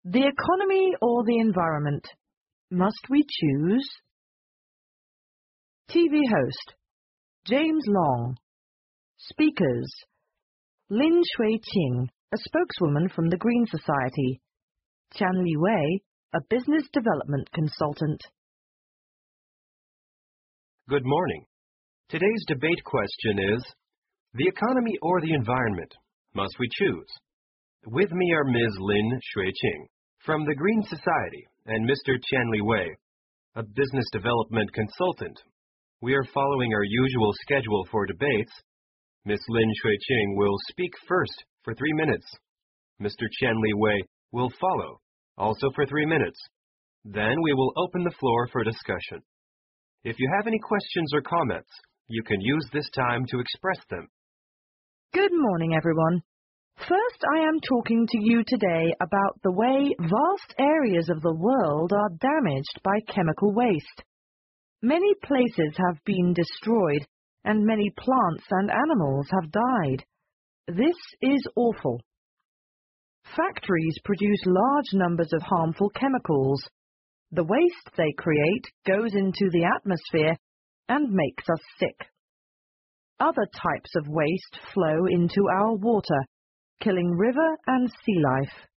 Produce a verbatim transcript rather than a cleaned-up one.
The economy or the environment? Must we choose? T V host James Long. Speakers: Lin Shui-Qing, a spokeswoman from the Green Society. Qianli Wei, a business development consultant. Good morning. Today's debate question is, the economy or the environment? Must we choose? With me are Miz Lin Shui-Qing from the Green Society and Mister Qianli Wei, a business development consultant. We are following our usual schedule for debates. Miz Lin Shui-Qing will speak first for three minutes. Mister Qianli Wei will follow, also for three minutes. Then we will open the floor for discussion. If you have any questions or comments, you can use this time to express them. Good morning, everyone. First, I am talking to you today about the way vast areas of the world are damaged by chemical waste. Many places have been destroyed, and many plants and animals have died. This is awful. Factories produce large numbers of harmful chemicals. The waste they create goes into the atmosphere and makes us sick. Other types of waste flow into our water, killing river and sea life.